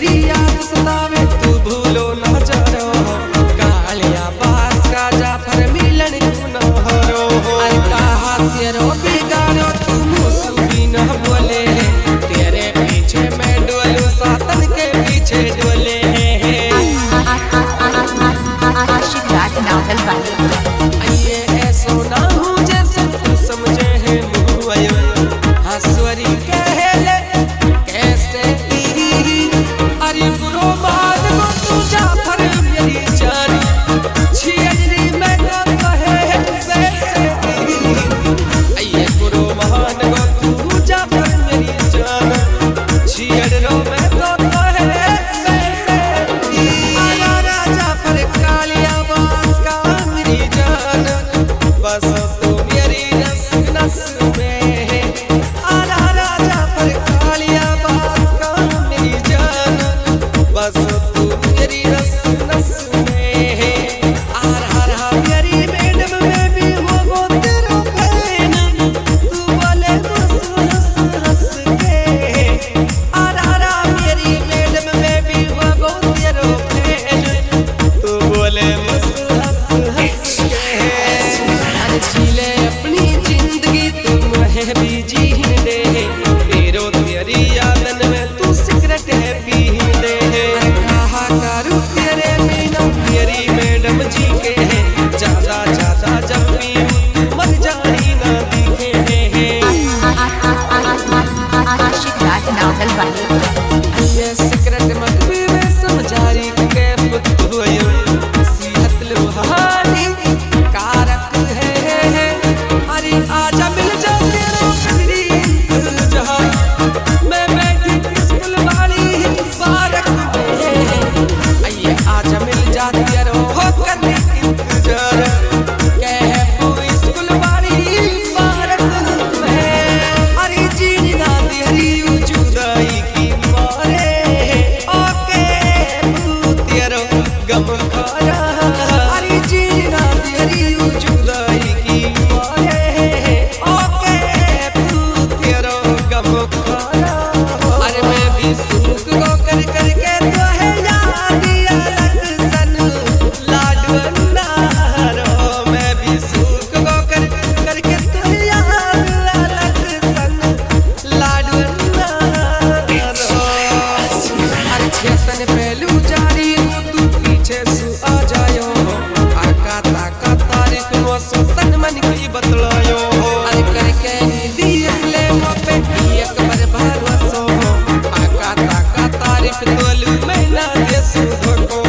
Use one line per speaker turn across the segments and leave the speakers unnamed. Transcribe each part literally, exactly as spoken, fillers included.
की याद सतावे तू भूलो ना जानो कालिया बास का जाफर मिलन क्यों न हरो अरे कहा तेरो बिगाड़ो तू मुसुबी न बोले तेरे पीछे मैं डोलू सातन के पीछे डोले ये ऐसो ना हूँ जैसे तू समझे है हंसवरी कहले कैसे अरे बुरो बात को तू जाफर मेरी जान छियरी में ना कहे वैसे ये बुरो महान को तू जाफर मेरी जान छियरो में तो कहे वैसे आया राजा पर कालिया बास का मेरी जान बस तू मेरी नस नस में आला राजा पर कालिया बास का मेरी जान बस तू मेरी नस नस में आ रहा रहा मेरी मैडम में भी हो वो तेरा फैन तू बोले हंस हंस हंस के आ रहा रहा मेरी मैडम में भी हो वो तेरा फैन तू बोले हंस हंस हंस के जीले अपनी जिंदगी तुम है भी जीने दे तेरो तेरी यादन में तू सिगरेट है पीने दे कहा करूं तेरे बिना मेरी मैडम जी के ज्यादा ज्यादा जब पीऊं मर जानी ना दिखे ये सिगरेट मत पी मैं समझारी कैफ तू सीहत लुहानी कारक है अरे आजा मिल जा तेरा मेरी जहां मैं बैठी स्कूल वाली पार्क में आइए आजा मिल जा तेरा हो कर इंतजार कह तू स्कूल वाली पार्क में अरे जीनी ना तेरी जुदाई की मारे ओके तू तेरा गम खाया अरे जीनी ना तेरी जुदाई की मारे ओके तू तेरा गम खाया अरे मैं भी सूख को कर कर के तो है याद अलग सन लाडवन्ना रो मैं भी सूख को कर कर के तो है याद अलग सन लाडवन्ना रो अरे चेतन पहलू जारी हो तू पीछे सु आ जायो आका ताका तारीफ नो सुतन मन की बतलायो अरे करके दिए ले मो पे एक बार भरोसो आका ताका तारीफ तोलू मैं ना दे सुधो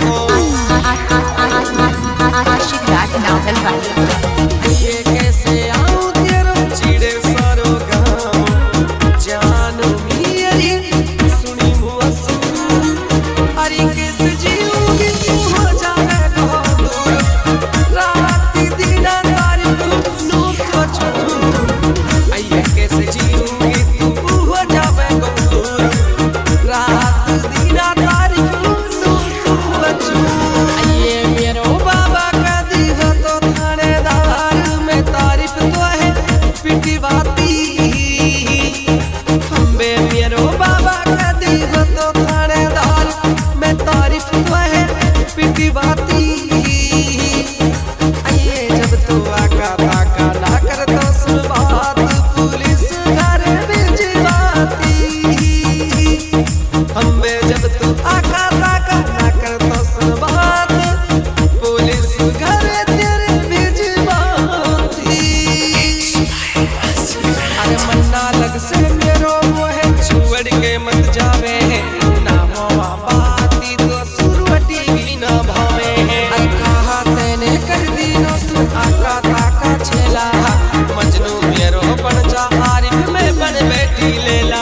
ये कैसे आऊं तेरो चिड़े सारो गाँव जानो मेरी सुनी मुआ सुन अरे किस जीऊंगी तू हो जावे बहुत दूर रात दिन तारीफ नो सोचो आइए कैसे जीऊंगी तू हो जावे बहुत दूर रात दिन तारीफ नो सोचो आइए मेरो बाबा का दी हो तो थानेदार में तारीफ तो है पिटी बाती खंबे मेरो बाबा का दी हो तो थानेदार में तारीफ तो है पिटी बाती आइए जब तू आका ताका ना कर तो सुन बात पुलिस घर भिजवाती खंबे जब तू आका ताका ना कर तो सुन बात पुलिस घर तेरे भिजवाती अरे मन्ना लग से मेरो मोह छुड़ के मत जावे ना मोवा बाती तो सुरवटी भी ना भावे अरे कहा तेने कर दी नो सुन आका ताका छेला मजनू मेरो बन जा आरिफ में बन बैठी लेला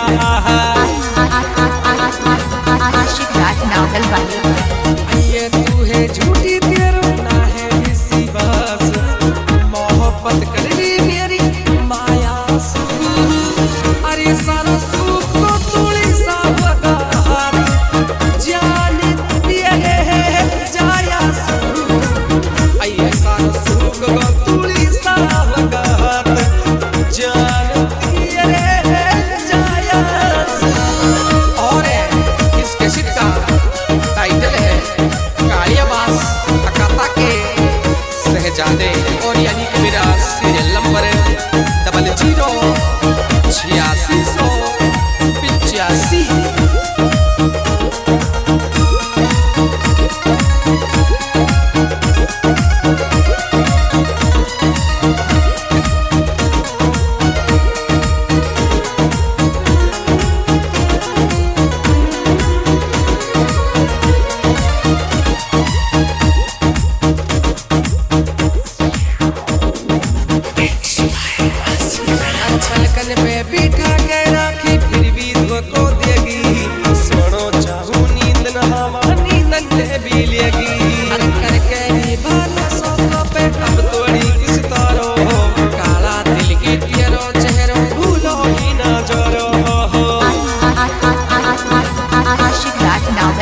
ये तू है झूठी तेरो ना है विश्वास मोहब्बत कर ली मेरी माया सु अरे सारा सुख को तोड़ी सा बगा जान दिए जाया सु आइए सारा सुख को तोड़ी सा बगा जान दिए जाया सु और इस कैसेट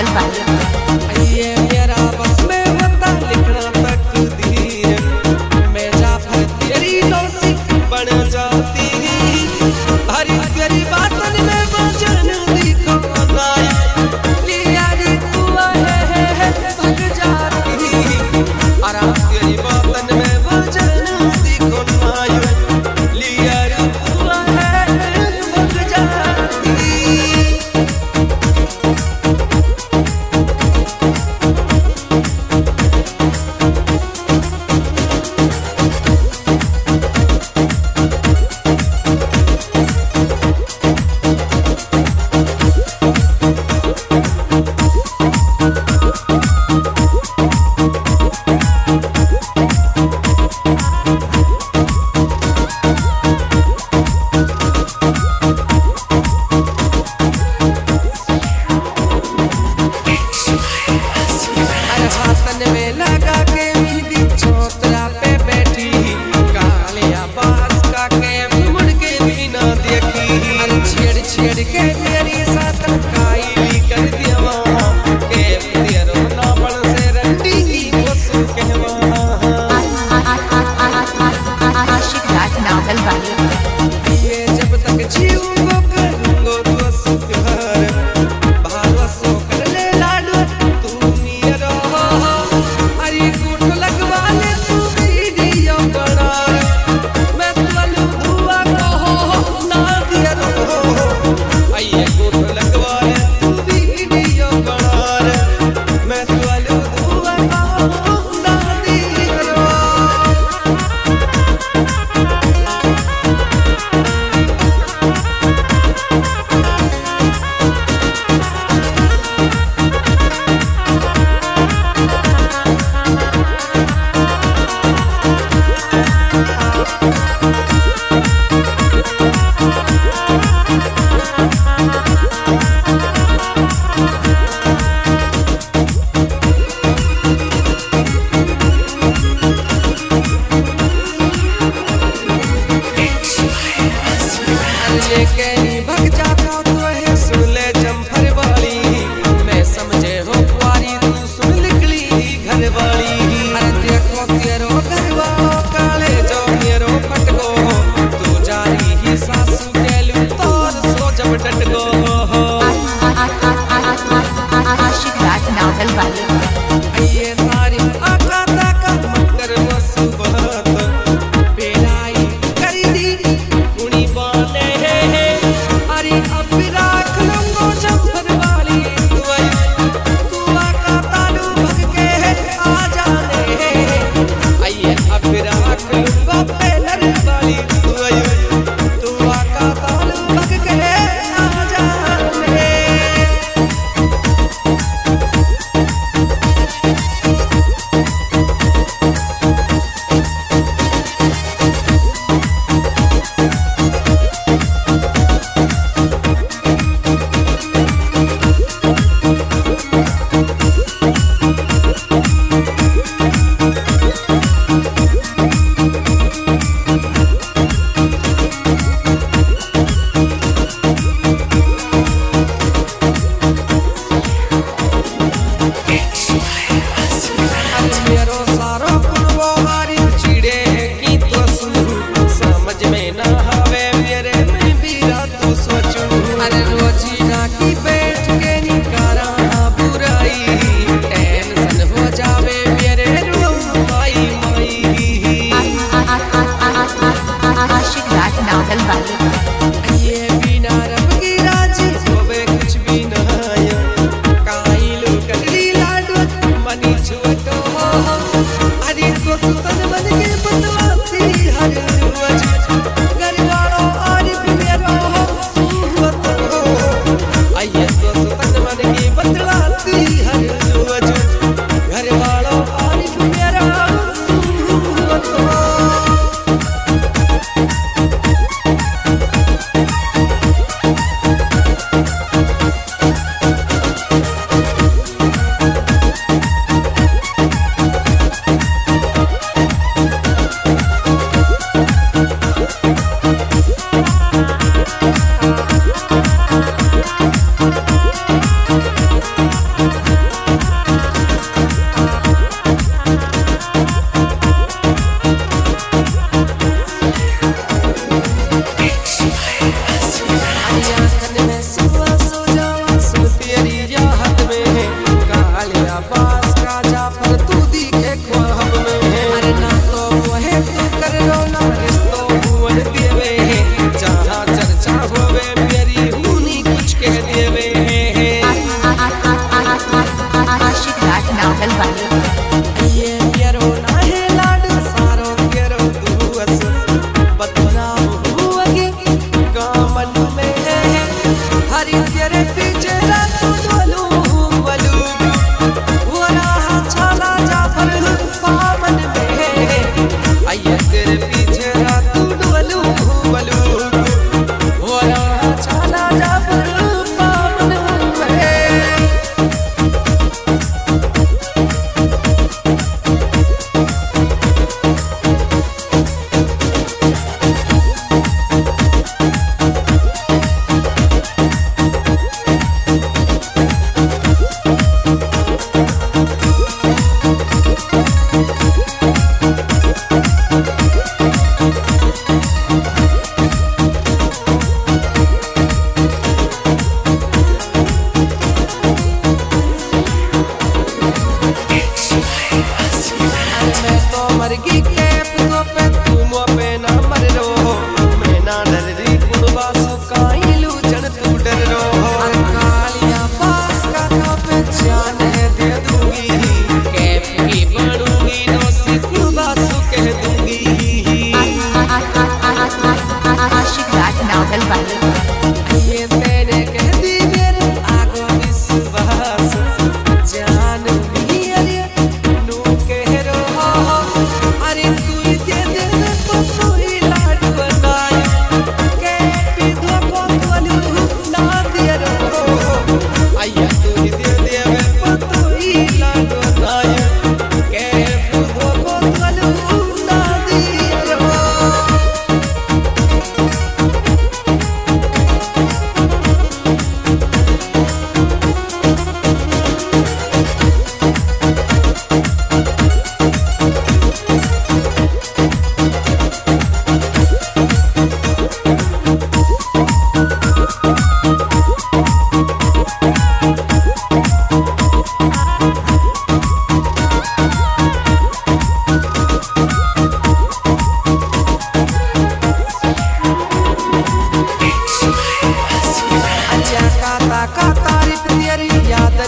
नावल वाले
ये मेरा बस में होता लिखना तकदीर मैं जाफर तेरी दोषी बन जाती हरी तेरी बातन में वचन दिखो नाई लिया रे तू है है भग जाती आराम तेरी बातन में वचन दिखो नाई लिया रे तू है भग जाती हाथन में लगा के मेहंदी चौतरा पे बैठी कालिया बास का के मुड़ के भी ना देखी छेड़ छेड़ के तेरी साथ काई भी कर दिया वहाँ के तेरो ना बन से रंडी की वसु कहवा
आशिक राज नावल वाले
ये जब तक जीऊंगो करूंगो तो सुधार बाहर सो कर ले लाडू तू मेरा हरी गुट लगवा ले तू वीडियो बना मैं तुलू धुआ को ना दिया रो आइए गुट लगवा ले तू वीडियो बना मैं तुलू धुआ को ना दिया रो लेके ही भग जाता तो है सुन ले जम्फर वाली मैं समझे हो कुआरी तू सुन निकली घर वाली अरे देखो तेरो घरवा काले जो मेरो फटको तू जारी ही सासू केलू तोर सो जब डटको
आशिक राज नावल वाले
ये तारी आका ताका मत कर वसु बात पेलाई कर दी कुणी बाने अरे अब राख लूंगो जम्फर वाली तू तू आका तालू भग के आ जाने आइए अब राख लूंगो पेलर वाली तू तू आका तालू भग के आ जाने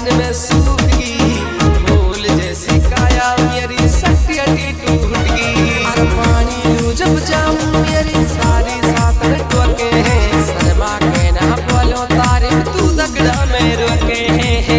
लगन में सूख गई, फूल जैसी काया मेरी सत्य टूट गई। और पानी लू जब जाऊं मेरी सारी साथ टोके हैं, शर्मा के ना बोलो तारीफ तू दगड़ा में रोके हैं।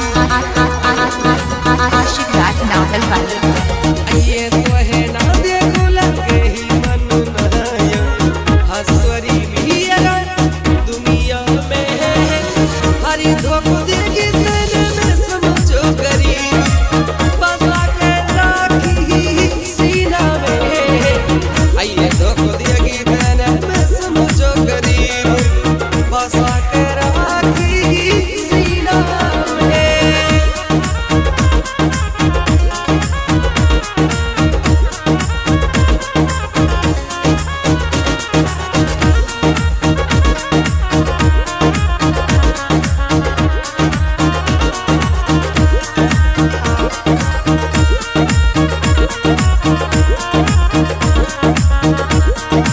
आशिक राज नावल वाले
ये तो है ना देखो लगे ही मन नया, हंसवरी भी अगर दुनिया में है, हरी धोखो देगी तेरे में समझो गरीब, बसा के राखी सीना में। आइए धोखो देगी तेरे में समझो गरीब, बसा के राखी सीना में।